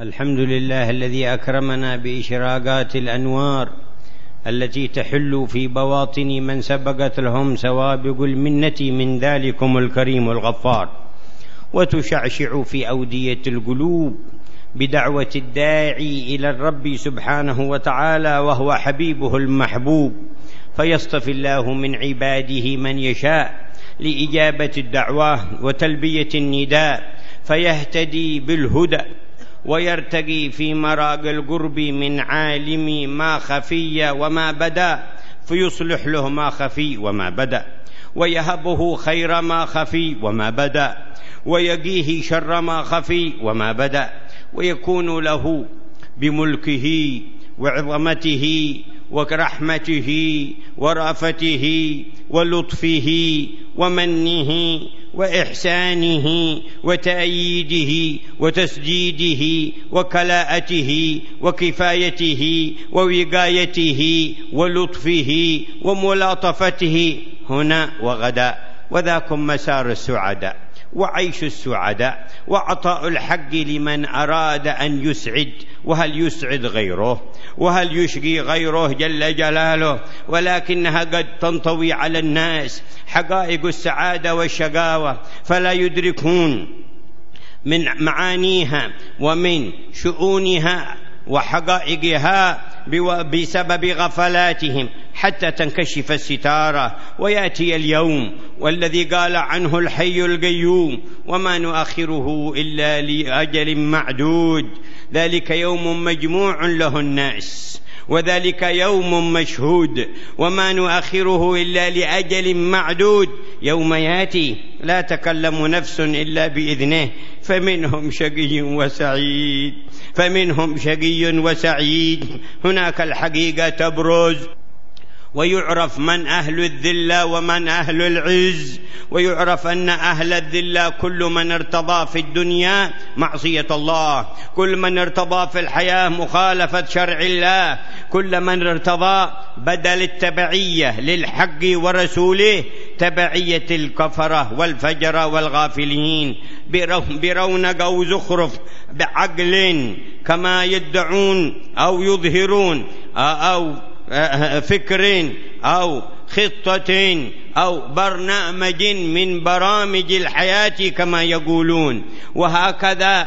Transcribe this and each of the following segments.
الحمد لله الذي أكرمنا بإشراقات الأنوار التي تحل في بواطن من سبقت لهم سوابق المنة من ذلكم الكريم الغفار، وتشعشع في أودية القلوب بدعوة الداعي إلى الرب سبحانه وتعالى وهو حبيبه المحبوب، فيصطفي الله من عباده من يشاء لإجابة الدعوة وتلبية النداء، فيهتدي بالهدى ويرتقي في مراق القرب من عالم ما خفي وما بدا، فيصلح له ما خفي وما بدا، ويهبه خير ما خفي وما بدا، ويقيه شر ما خفي وما بدا، ويكون له بملكه وعظمته ورحمته ورافته ولطفه ومنه وإحسانه وتأييده وتسديده وكلاءته وكفايته ووقايته ولطفه وملاطفته هنا وغدا. وذاكم مسار السعداء وعيش السعداء وعطاء الحق لمن أراد أن يسعد، وهل يسعد غيره وهل يشقي غيره جل جلاله، ولكنها قد تنطوي على الناس حقائق السعادة والشقاوة فلا يدركون من معانيها ومن شؤونها وحقائقها بسبب غفلاتهم حتى تنكشف الستارة ويأتي اليوم والذي قال عنه الحي القيوم: وما نؤخره إلا لأجل معدود، ذلك يوم مجموع له الناس وذلك يوم مشهود، وما نؤخره إلا لأجل معدود، يوم يأتي لا تكلم نفس إلا بإذنه، فمنهم شقي وسعيد، فمنهم شقي وسعيد. هناك الحقيقة تبرز ويعرف من أهل الذلة ومن أهل العز، ويعرف أن أهل الذلة كل من ارتضى في الدنيا معصية الله، كل من ارتضى في الحياة مخالفة شرع الله، كل من ارتضى بدل التبعية للحق ورسوله تبعية الكفرة والفجرة والغافلين برونق أو زخرف بعقل كما يدعون أو يظهرون أو فكر أو خطة أو برنامج من برامج الحياة كما يقولون، وهكذا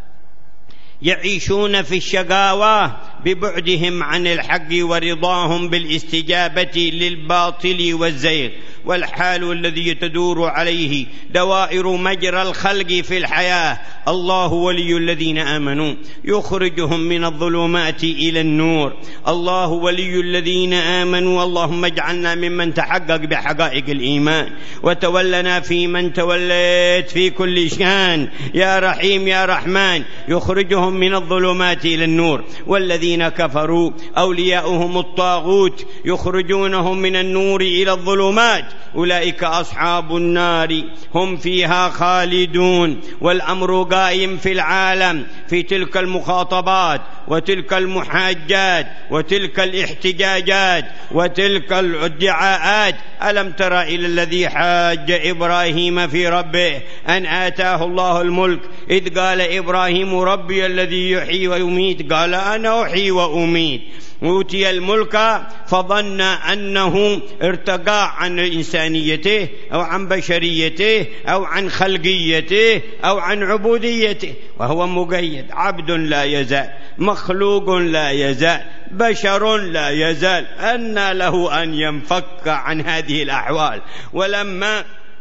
يعيشون في الشقاوة ببعدهم عن الحق ورضاهم بالاستجابة للباطل والزيغ. والحال الذي تدور عليه دوائر مجرى الخلق في الحياة: الله ولي الذين آمنوا يخرجهم من الظلمات إلى النور، الله ولي الذين آمنوا، اللهم اجعلنا ممن تحقق بحقائق الإيمان، وتولنا في من توليت في كل شان يا رحيم يا رحمن، يخرجهم من الظلمات إلى النور. والذين كفروا أولياؤهم الطاغوت يخرجونهم من النور إلى الظلمات، أولئك أصحاب النار هم فيها خالدون. والأمر قائم في العالم في تلك المخاطبات وتلك المحاجات وتلك الاحتجاجات وتلك الادعاءات. ألم تر إلى الذي حاج إبراهيم في ربه أن آتاه الله الملك إذ قال إبراهيم ربي الذي يحيي ويميت قال أنا أحيي وأميت. أوتي الملك فظن أنه ارتقى عن إنسانيته أو عن بشريته أو عن خلقيته أو عن عبوديته، وهو مقيد، عبد لا يزال، مخلوق لا يزال، بشر لا يزال، أن له أن ينفك عن هذه الأحوال. ولما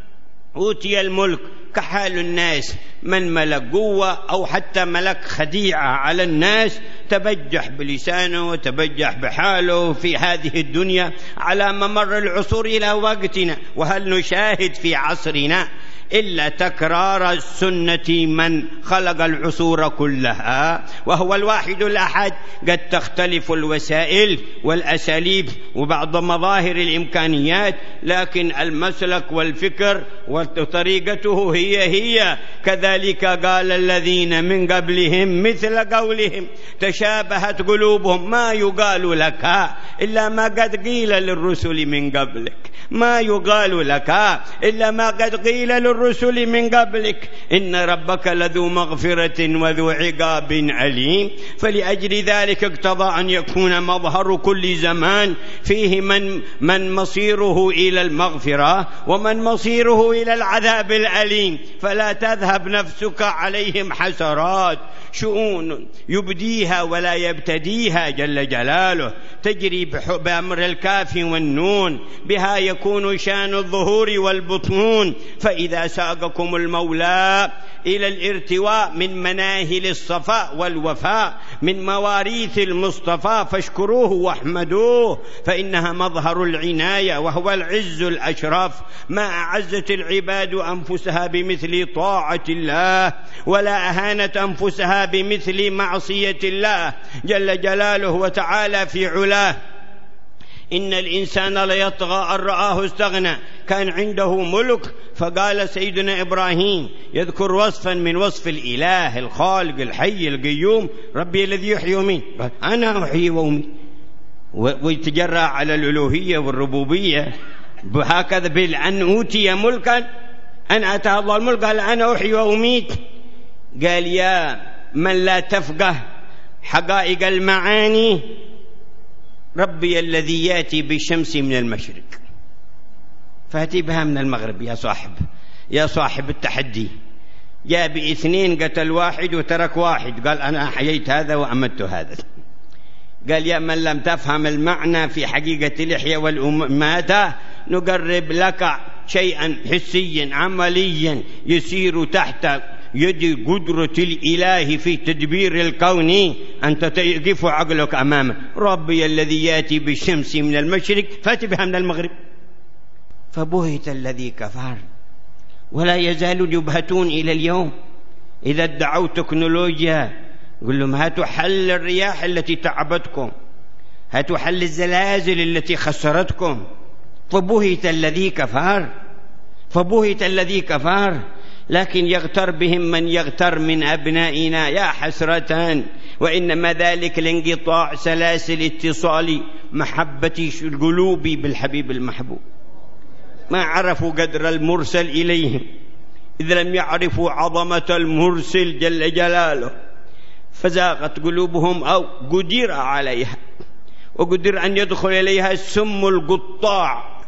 أوتي الملك كحال الناس، من ملك قوة أو حتى ملك خديعة على الناس تبجح بلسانه وتبجح بحاله في هذه الدنيا على ممر العصور إلى وقتنا. وهل نشاهد في عصرنا إلا تكرار السنة من خلق العصور كلها، وهو الواحد الأحد. قد تختلف الوسائل والأساليب وبعض مظاهر الإمكانيات، لكن المسلك والفكر وطريقته هي. كذلك قال الذين من قبلهم مثل قولهم تشابهت قلوبهم، ما يقال لك إلا ما قد قيل للرسل من قبلك، ما يقال لك إلا ما قد قيل للرسل الرسل من قبلك إن ربك لذو مغفرة وذو عقاب أليم. فلأجل ذلك اقتضى أن يكون مظهر كل زمان فيه من مصيره إلى المغفرة ومن مصيره إلى العذاب الأليم، فلا تذهب نفسك عليهم حسرات، شؤون يبديها ولا يبتديها جل جلاله، تجري بأمر الكاف والنون، بها يكون شان الظهور والبطون. فإذا ساقكم المولى إلى الارتواء من مناهل الصفاء والوفاء من مواريث المصطفى فاشكروه واحمدوه، فإنها مظهر العناية وهو العز الأشرف. ما أعزت العباد أنفسها بمثل طاعة الله، ولا أهانت أنفسها بمثل معصية الله جل جلاله وتعالى في علاه. إن الإنسان ليطغى أن رآه استغنى. كان عنده ملك، فقال سيدنا إبراهيم يذكر وصفا من وصف الإله الخالق الحي القيوم: ربي الذي يحيي ويميت، أنا أحيي وأميت، ويتجرأ على الألوهية والربوبية بهكذا. بأن أوتي ملكا، أن أتاه الله الملك قال أنا أحيي وأميت. قال يا من لا تفقه حقائق المعاني، ربي الذي يأتي بالشمس من المشرق فأتي بها من المغرب. يا صاحب التحدي، جاء باثنين قتل واحد وترك واحد، قال أنا أحييت هذا وأمت هذا. قال يا من لم تفهم المعنى في حقيقة الإحياء والإماتة، نقرب لك شيئا حسيا عمليا يسير تحت يد قدرة الإله في تدبير الكون، أنت تقف عقلك أمامه. ربي الذي يأتي بالشمس من المشرق فأتي بها من المغرب. فبهت الذي كفر، ولا يزالون يبهتون إلى اليوم. إذا ادعوا تكنولوجيا قل لهم هاتوا حل الرياح التي تعبتكم، هاتوا حل الزلازل التي خسرتكم. فبهت الذي كفر. لكن يغتر بهم من يغتر من أبنائنا، يا حسرة. وإنما ذلك لانقطاع سلاسل اتصال محبة القلوب بالحبيب المحبوب. ما عرفوا قدر المرسل إليهم، إذ لم يعرفوا عظمة المرسل جل جلاله، فزاغت قلوبهم أو قدر عليها، وقدر أن يدخل إليها السم القطاع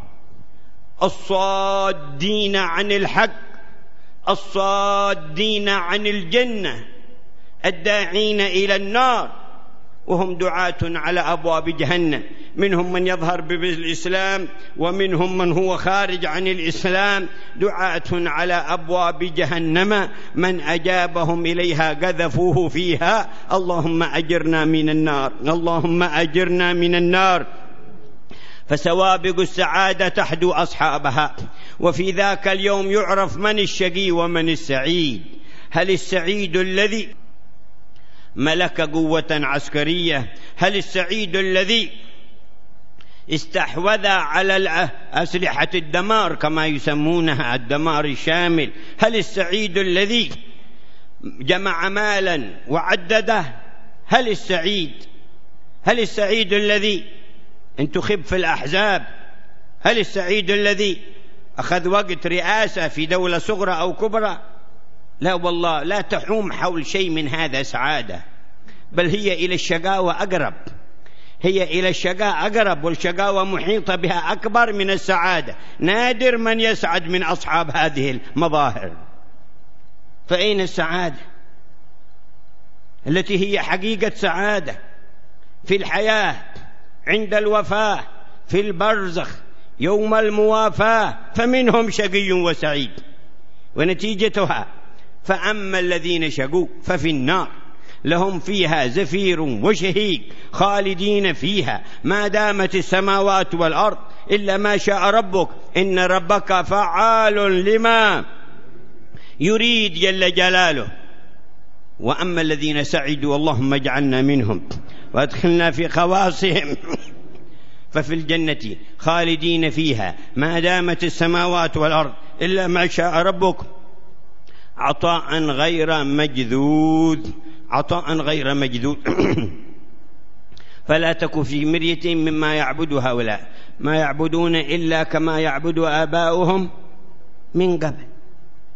الصادين عن الحق، الصادين عن الجنة، الداعين إلى النار، وهم دعاة على أبواب جهنم. منهم من يظهر بالإسلام ومنهم من هو خارج عن الإسلام، دعاة على أبواب جهنم، من أجابهم إليها قذفوه فيها. اللهم أجرنا من النار، اللهم أجرنا من النار. فسوابق السعادة تحدو أصحابها، وفي ذاك اليوم يعرف من الشقي ومن السعيد. هل السعيد الذي ملك قوة عسكرية؟ هل السعيد الذي استحوذ على أسلحة الدمار كما يسمونها، الدمار الشامل؟ هل السعيد الذي جمع مالا وعدده؟ هل السعيد الذي انتخب في الأحزاب؟ هل السعيد الذي أخذ وقت رئاسة في دولة صغرى أو كبرى؟ لا والله، لا تحوم حول شيء من هذا سعادة، بل هي إلى الشقاوة أقرب، هي إلى الشقاء أقرب، والشقاوة محيطة بها أكبر من السعادة. نادر من يسعد من أصحاب هذه المظاهر. فأين السعادة التي هي حقيقة سعادة في الحياة، عند الوفاة، في البرزخ، يوم الموافاة؟ فمنهم شقي وسعيد، ونتيجتها فأما الذين شقوا ففي النار لهم فيها زفير وشهيق خالدين فيها ما دامت السماوات والأرض إلا ما شاء ربك إن ربك فعال لما يريد جل جلاله. وأما الذين سعدوا اللهم اجعلنا منهم وادخلنا في خواصهم ففي الجنة خالدين فيها ما دامت السماوات والأرض إلا ما شاء ربك عطاء غير مجذوذ، عطاء غير مجذوذ. فلا تك في مرية مما يعبد هؤلاء، ما يعبدون إلا كما يعبد آباؤهم من قبل.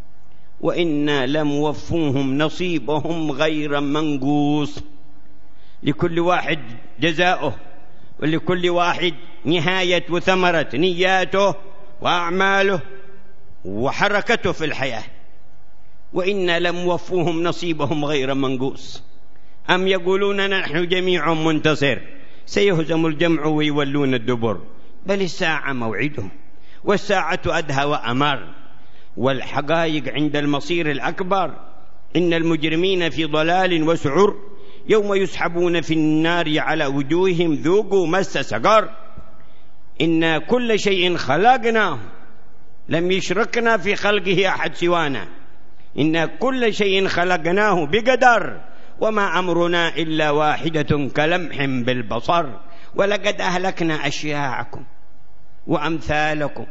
وإنا لم وفوهم نصيبهم غير منقوص. لكل واحد جزاؤه، ولكل واحد نهاية وثمرة نياته وأعماله وحركته في الحياة. وإنا لم وفوهم نصيبهم غير منقوص. أم يقولون نحن جميع منتصر سيهزم الجمع ويولون الدبر، بل الساعة موعدهم والساعة أدهى وأمر، والحقائق عند المصير الأكبر. إن المجرمين في ضلال وسعر يوم يسحبون في النار على وجوههم ذوقوا مس سقر. إن كل شيء خلقناه لم يشركنا في خلقه أحد سوانا، إن كل شيء خلقناه بقدر وما أمرنا إلا واحدة كلمح بالبصر. ولقد أهلكنا أشياعكم وأمثالكم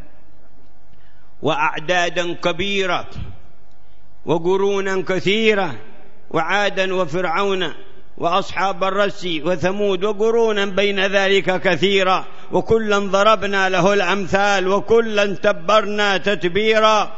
وأعدادا كبيرة وقرونا كثيرة، وعادا وفرعون وأصحاب الرس وثمود وقرونا بين ذلك كثيرا، وكلا ضربنا له الأمثال وكلا تبرنا تتبيرا.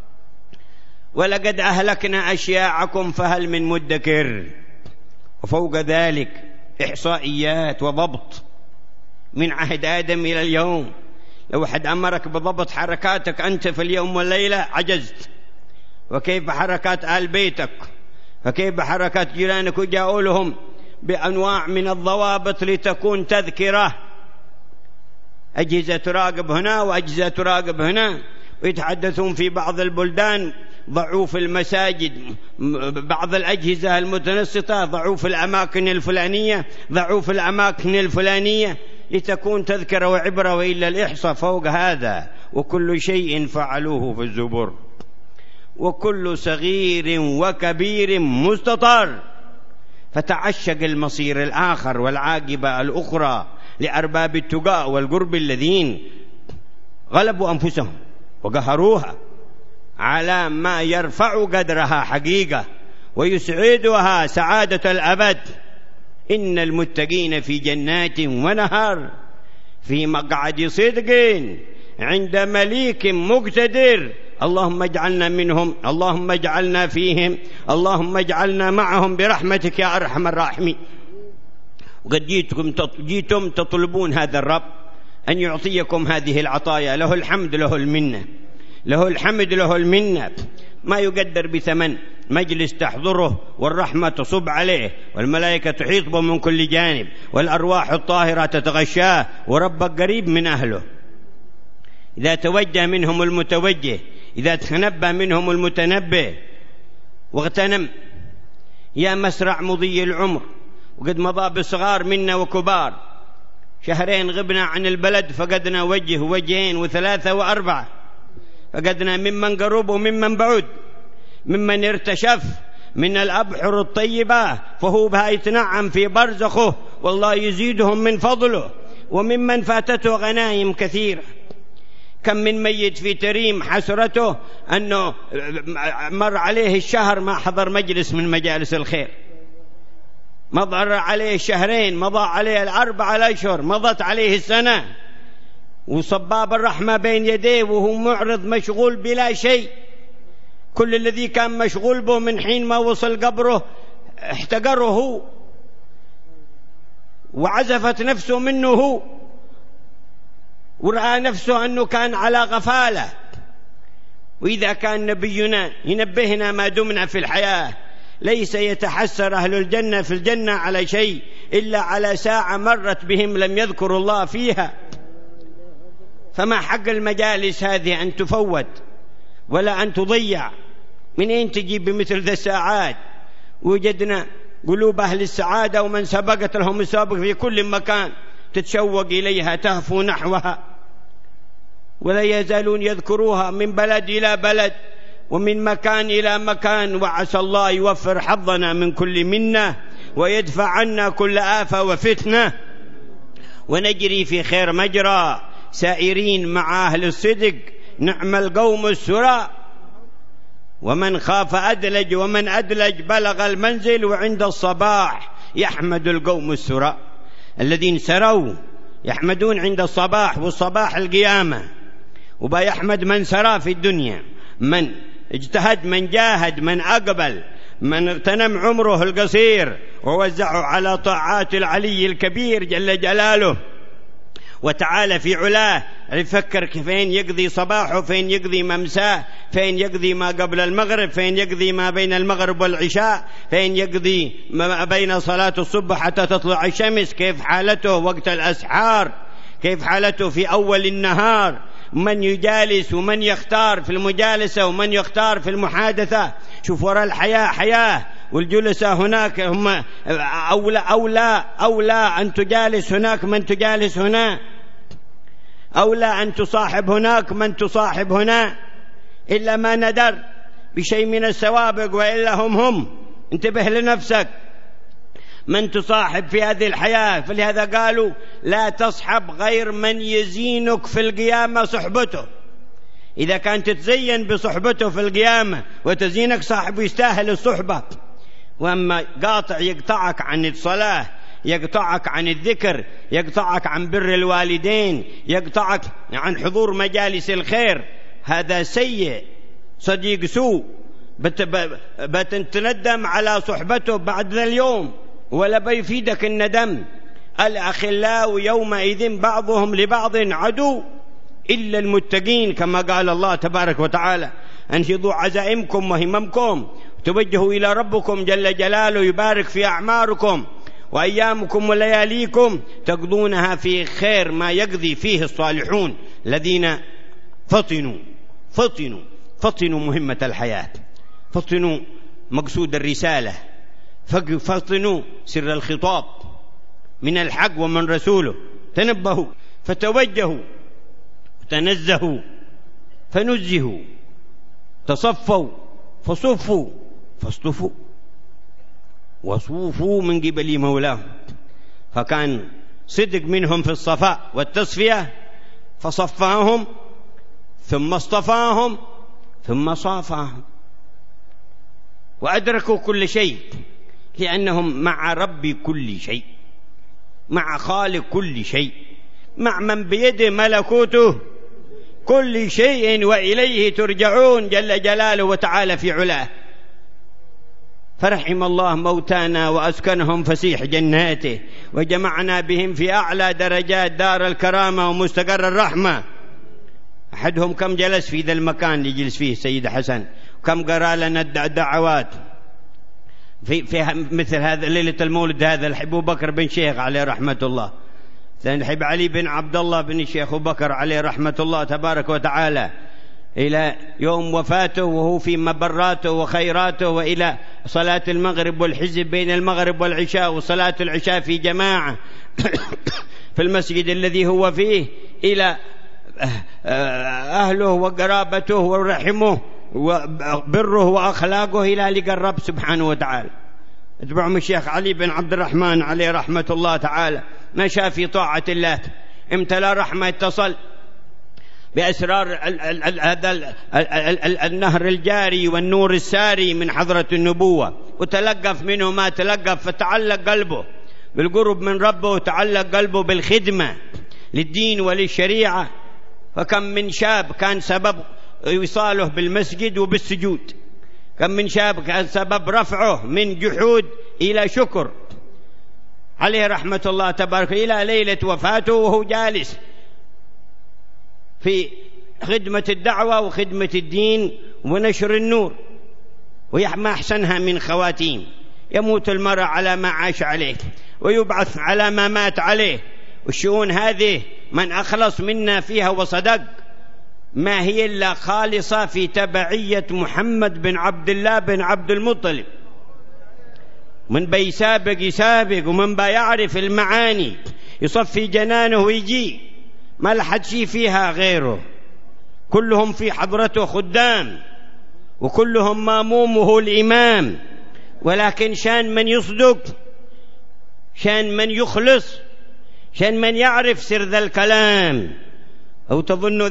ولقد أهلكنا أشياعكم فهل من مدكر. وفوق ذلك إحصائيات وضبط من عهد آدم إلى اليوم. لو حد أمرك بضبط حركاتك أنت في اليوم والليلة عجزت، وكيف حركات آل بيتك، فكيف حركات جيرانك، وجاءوا لهم بأنواع من الضوابط لتكون تذكرة. أجهزة تراقب هنا وأجهزة تراقب هنا، ويتحدثون في بعض البلدان ضعوا في المساجد بعض الأجهزة المتنصتة، ضعوا في الأماكن الفلانية، ضعوا في الأماكن الفلانية، لتكون تذكرة وعبرة. وإلا الإحصاء فوق هذا. وكل شيء فعلوه في الزبر، وكل صغير وكبير مستطر. فتعشق المصير الآخر والعاقبة الأخرى لأرباب التقاء والقرب الذين غلبوا أنفسهم وقهروها على ما يرفع قدرها حقيقة ويسعدها سعادة الأبد. إن المتقين في جنات ونهر في مقعد صدق عند مليك مقتدر. اللهم اجعلنا منهم، اللهم اجعلنا فيهم، اللهم اجعلنا معهم برحمتك يا أرحم الراحمين. وقد جيتم تطلبون هذا الرب أن يعطيكم هذه العطايا. له الحمد له المنة، له الحمد له المنة. ما يقدر بثمن. مجلس تحضره والرحمة تصب عليه والملائكة تحيط به من كل جانب والأرواح الطاهرة تتغشاه، وربك قريب من أهله. إذا توجه منهم المتوجه، إذا تنبه منهم المتنبه. واغتنم يا مسرع مضي العمر، وقد مضى بصغار منا وكبار. شهرين غبنا عن البلد فقدنا وجه وجهين وثلاثة وأربعة، فقدنا ممن قرب وممن بعد، ممن ارتشف من الأبحر الطيبة فهو بها يتنعم في برزخه والله يزيدهم من فضله، وممن فاتته غنائم كثيرة. كم من ميت في تريم حسرته أنه مر عليه الشهر ما حضر مجلس من مجالس الخير، مضى عليه الشهرين، مضى عليه الأربعة الأشهر، مضت عليه السنة، وصباب الرحمة بين يديه وهو معرض مشغول بلا شيء. كل الذي كان مشغول به من حين ما وصل قبره احتقره هو، وعزفت نفسه منه هو، ورأى نفسه أنه كان على غفالة. وإذا كان نبينا ينبهنا ما دمنا في الحياة، ليس يتحسر أهل الجنة في الجنة على شيء إلا على ساعة مرت بهم لم يذكروا الله فيها. فما حق المجالس هذه أن تفوت ولا أن تضيع. من أين تجيب بمثل ذا الساعات؟ وجدنا قلوب أهل السعادة ومن سبقت لهم السابق في كل مكان تتشوق إليها تهفو نحوها، ولا يزالون يذكروها من بلد إلى بلد ومن مكان إلى مكان. وعسى الله يوفر حظنا من كل منة ويدفع عنا كل آفة وفتنة، ونجري في خير مجرى سائرين مع أهل الصدق. نعم القوم السراء، ومن خاف أدلج، ومن أدلج بلغ المنزل. وعند الصباح يحمد القوم السراء الذين سروا، يحمدون عند الصباح، والصباح القيامة. وبا يحمد من سرى في الدنيا، من اجتهد، من جاهد، من أقبل، من اغتنم عمره القصير ووزعه على طاعات العلي الكبير جل جلاله وتعالى في علاه، يفكر فين يقضي صباحه، فين يقضي ممساه، فين يقضي ما قبل المغرب، فين يقضي ما بين المغرب والعشاء، فين يقضي ما بين صلاة الصبح حتى تطلع الشمس، كيف حالته وقت الأسحار، كيف حالته في أول النهار، من يجالس ومن يختار في المجالسة ومن يختار في المحادثة. شوف وراء الحياة حياة، والجلساء هناك هم أولى أن تجالس هناك من تجالس هنا، أولى أن تصاحب هناك من تصاحب هنا، إلا ما ندر بشيء من السوابق وإلا هم. انتبه لنفسك من تصاحب في هذه الحياة. فلهذا قالوا لا تصحب غير من يزينك في القيامة صحبته. إذا كانت تتزين بصحبته في القيامة وتزينك صاحبه يستاهل الصحبة. وأما قاطع يقطعك عن الصلاة، يقطعك عن الذكر، يقطعك عن بر الوالدين، يقطعك عن حضور مجالس الخير، هذا سيء، صديق سوء، بتندم على صحبته بعد ذا اليوم ولا بيفيدك الندم. الأخلاء يومئذ بعضهم لبعض عدو إلا المتقين، كما قال الله تبارك وتعالى: أنشدوا عزائمكم وهممكم، توجهوا إلى ربكم جل جلاله، يبارك في أعماركم وأيامكم ولياليكم تقضونها في خير ما يقضي فيه الصالحون الذين فطنوا مهمة الحياة، فطنوا مقصود الرسالة، فطنوا سر الخطاب من الحق ومن رسوله، تنبهوا فتوجهوا، تنزهوا فنزهوا، تصفوا فصفوا، فاصطفوا وصوفوا من قبل مولاهم. فكان صدق منهم في الصفاء والتصفية، فصفاهم ثم اصطفاهم ثم صافاهم، وأدركوا كل شيء، لأنهم مع رب كل شيء، مع خالق كل شيء، مع من بيده ملكوته كل شيء وإليه ترجعون جل جلاله وتعالى في علاه. فرحم الله موتانا وأسكنهم فسيح جناته، وجمعنا بهم في أعلى درجات دار الكرامة ومستقر الرحمة. أحدهم كم جلس في ذا المكان اللي يجلس فيه السيد حسن، كم قرأ لنا الدعوات في مثل هذا ليلة المولد، هذا أبو بكر بن شيخ عليه رحمة الله، الحب علي بن عبد الله بن الشيخ أبو بكر عليه رحمة الله تبارك وتعالى، إلى يوم وفاته وهو في مبراته وخيراته، وإلى صلاة المغرب والحزب بين المغرب والعشاء، وصلاة العشاء في جماعة في المسجد الذي هو فيه، إلى أهله وقرابته ورحمه وبره وأخلاقه إلى لقى الرب سبحانه وتعالى. اتبعهم الشيخ علي بن عبد الرحمن عليه رحمة الله تعالى، مشى في طاعة الله، امتلأ رحمة، اتصل بأسرار هذا النهر الجاري والنور الساري من حضرة النبوة، وتلقف منه ما تلقف، فتعلق قلبه بالقرب من ربه، وتعلق قلبه بالخدمة للدين وللشريعة. فكم من شاب كان سبب وصاله بالمسجد وبالسجود، كم من شاب كان سبب رفعه من جحود إلى شكر عليه رحمة الله تبارك، إلى ليلة وفاته وهو جالس في خدمة الدعوة وخدمة الدين ونشر النور. وما أحسنها من خواتيم، يموت المرء على ما عاش عليه ويبعث على ما مات عليه. والشؤون هذه من أخلص منا فيها وصدق ما هي إلا خالصة في تبعية محمد بن عبد الله بن عبد المطلب، من بيسابق يسابق، ومن بيعرف المعاني يصفي جنانه ويجي، ما لحد شيء فيها غيره، كلهم في حضرته خدام، وكلهم مامومه الإمام. ولكن شان من يصدق، شان من يخلص، شان من يعرف سر ذا الكلام. أو تظن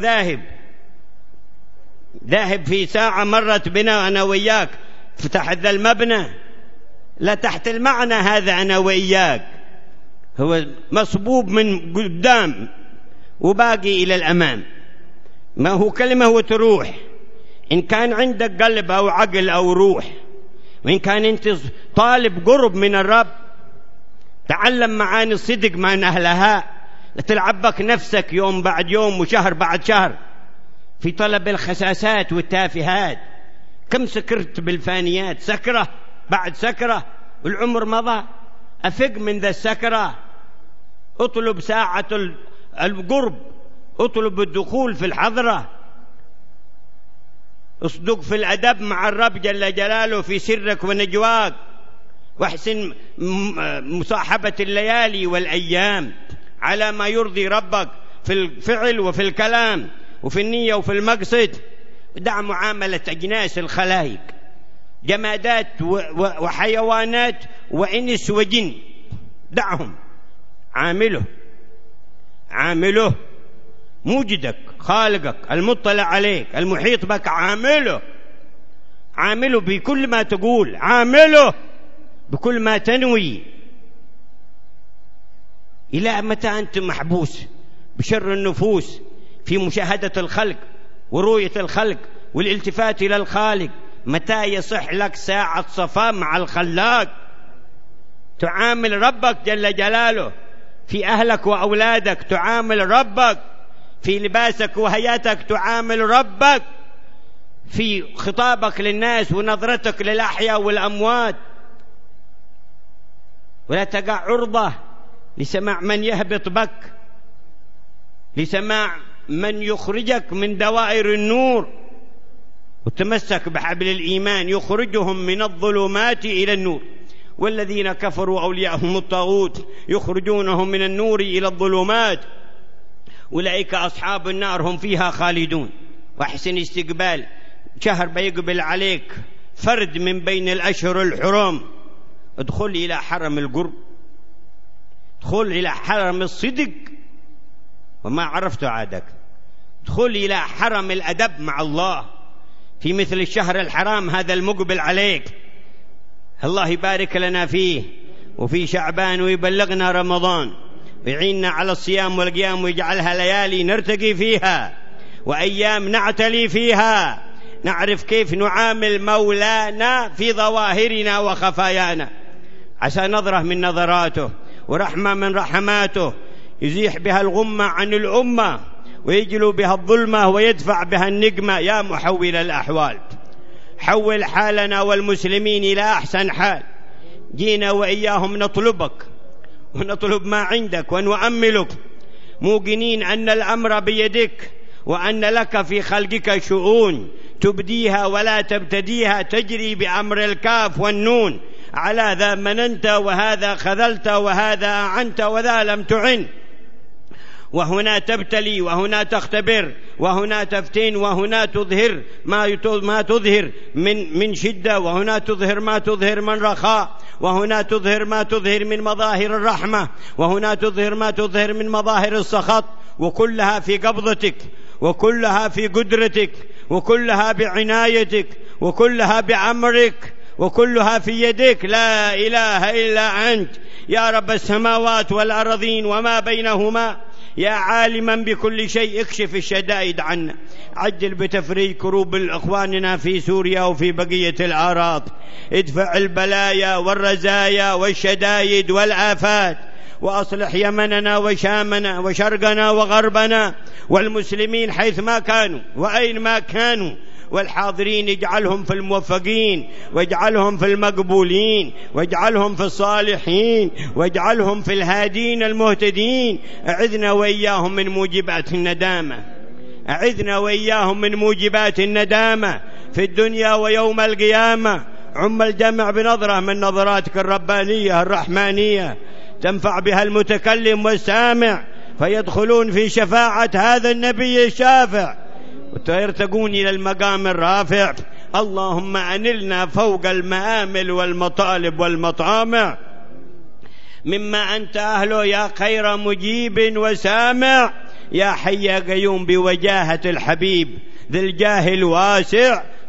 ذاهب في ساعة مرت بنا أنا وياك فتح ذا المبنى، لا تحت المعنى هذا أنا وياك، هو مصبوب من قدام وباقي إلى الأمام، ما هو كلمة وتروح إن كان عندك قلب أو عقل أو روح، وإن كان أنت طالب قرب من الرب، تعلم معاني الصدق من أهلها، لا تلعبك نفسك يوم بعد يوم وشهر بعد شهر في طلب الخساسات والتافهات. كم سكرت بالفانيات، سكرة بعد سكرة والعمر مضى. أفق من ذا السكرة، اطلب ساعة القرب، اطلب الدخول في الحضرة، اصدق في الأدب مع الرب جل جلاله في سرك ونجواك، واحسن مصاحبة الليالي والأيام على ما يرضي ربك في الفعل وفي الكلام وفي النية وفي المقصد. دع معاملة أجناس الخلائق، جمادات وحيوانات وإنس وجن، دعهم. عامله موجدك خالقك المطلع عليك المحيط بك، عامله بكل ما تقول، عامله بكل ما تنوي. إلى متى أنت محبوس بشر النفوس في مشاهدة الخلق ورؤية الخلق والالتفات إلى الخالق؟ متى يصح لك ساعة صفاء مع الخلاق؟ تعامل ربك جل جلاله في أهلك وأولادك، تعامل ربك في لباسك وهياتك، تعامل ربك في خطابك للناس ونظرتك للأحياء والأموات. ولا تقع عرضة لسماع من يهبط بك، لسماع من يخرجك من دوائر النور. وتمسك بحبل الإيمان يخرجهم من الظلمات إلى النور، والذين كفروا أولياءهم الطاغوت يخرجونهم من النور إلى الظلمات، أولئك أصحاب النار هم فيها خالدون. واحسن استقبال شهر بيقبل عليك فرد من بين الأشهر الحرم. ادخل إلى حرم القرب، ادخل إلى حرم الصدق وما عرفت عادك، ادخل إلى حرم الأدب مع الله في مثل الشهر الحرام هذا المقبل عليك. الله يبارك لنا فيه وفي شعبان، ويبلغنا رمضان، ويعيننا على الصيام والقيام، ويجعلها ليالي نرتقي فيها وأيام نعتلي فيها، نعرف كيف نعامل مولانا في ظواهرنا وخفايانا، عسى نظرة من نظراته ورحمة من رحماته يزيح بها الغمة عن الأمة، ويجلو بها الظلمة ويدفع بها النقمة. يا محول الأحوال، حول حالنا والمسلمين إلى أحسن حال. جينا وإياهم نطلبك ونطلب ما عندك ونؤملك، موقنين أن الأمر بيدك، وأن لك في خلقك شؤون تبديها ولا تبتديها، تجري بأمر الكاف والنون. على ذا مننت وهذا خذلت وهذا أعنت وذا لم تعن. وهنا تبتلي وهنا تختبر وهنا تفتن وهنا تظهر ما تظهر من شدة، وهنا تظهر ما تظهر من رخاء، وهنا تظهر ما تظهر من مظاهر الرحمة، وهنا تظهر ما تظهر من مظاهر السخط. وكلها في قبضتك، وكلها في قدرتك، وكلها بعنايتك، وكلها بأمرك، وكلها في يدك. لا إله إلا أنت يا رب السماوات والأرضين وما بينهما، يا عالما بكل شيء. اكشف الشدائد عنا، عجل بتفريج كروب إخواننا في سوريا وفي بقية الأراضي، ادفع البلايا والرزايا والشدائد والآفات، وأصلح يمننا وشامنا وشرقنا وغربنا والمسلمين حيث ما كانوا وأين ما كانوا، والحاضرين اجعلهم في الموفقين، واجعلهم في المقبولين، واجعلهم في الصالحين، واجعلهم في الهادين المهتدين. أعذنا وإياهم من موجبات الندامة، أعذنا وإياهم من موجبات الندامة في الدنيا ويوم القيامة. عم الجمع بنظرة من نظراتك الربانية الرحمانية تنفع بها المتكلم والسامع، فيدخلون في شفاعة هذا النبي الشافع ويرتقون إلى المقام الرافع. اللهم أنلنا فوق المآمل والمطالب والمطامع مما أنت أهله، يا خير مجيب وسامع، يا حي يا قيوم بوجاهة الحبيب ذي الجاه الواسع.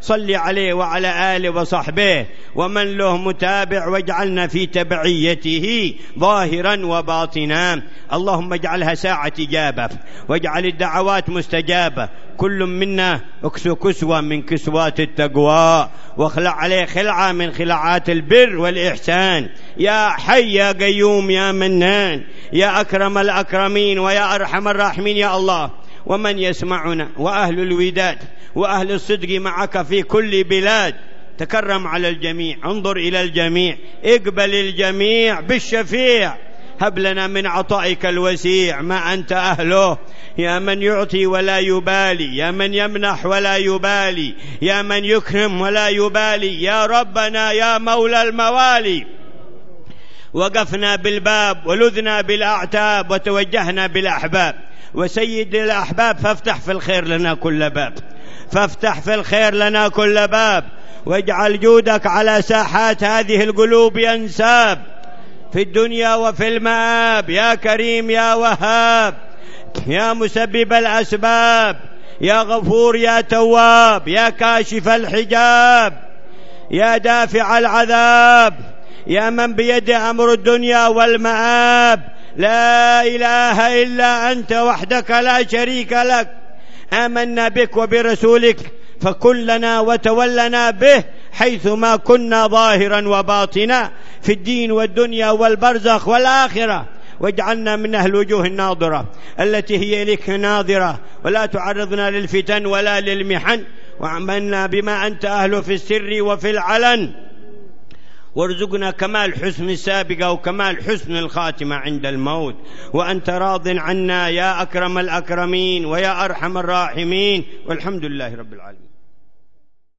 صل عليه وعلى آله وصحبه ومن له متابع، واجعلنا في تبعيته ظاهرا وباطنا. اللهم اجعلها ساعة إجابة، واجعل الدعوات مستجابة. كل منا اكسو كسوة من كسوات التقوى، واخلع عليه خلعة من خلعات البر والإحسان. يا حي يا قيوم يا منان، يا أكرم الأكرمين ويا أرحم الراحمين يا الله. ومن يسمعنا وأهل الوداد وأهل الصدق معك في كل بلاد، تكرم على الجميع، انظر إلى الجميع، اقبل الجميع بالشفيع. هب لنا من عطائك الوسيع ما أنت أهله، يا من يعطي ولا يبالي، يا من يمنح ولا يبالي، يا من يكرم ولا يبالي، يا ربنا يا مولى الموالي. وقفنا بالباب ولذنا بالأعتاب وتوجهنا بالأحباب، وسيد الأحباب فافتح في الخير لنا كل باب، فافتح في الخير لنا كل باب، واجعل جودك على ساحات هذه القلوب ينساب في الدنيا وفي المآب. يا كريم يا وهاب، يا مسبب الأسباب، يا غفور يا تواب، يا كاشف الحجاب، يا دافع العذاب، يا من بيده أمر الدنيا والمآب. لا إله إلا أنت وحدك لا شريك لك، آمنا بك وبرسولك فكن لنا وتولنا به حيثما كنا ظاهرا وباطنا في الدين والدنيا والبرزخ والآخرة. واجعلنا من أهل الوجوه الناظرة التي هي إليك ناظرة، ولا تعرضنا للفتن ولا للمحن، وعملنا بما أنت أهله في السر وفي العلن. وارزقنا كمال حسن السابقة وكمال حسن الخاتمة عند الموت، وأنت راض عنا يا أكرم الأكرمين ويا أرحم الراحمين، والحمد لله رب العالمين.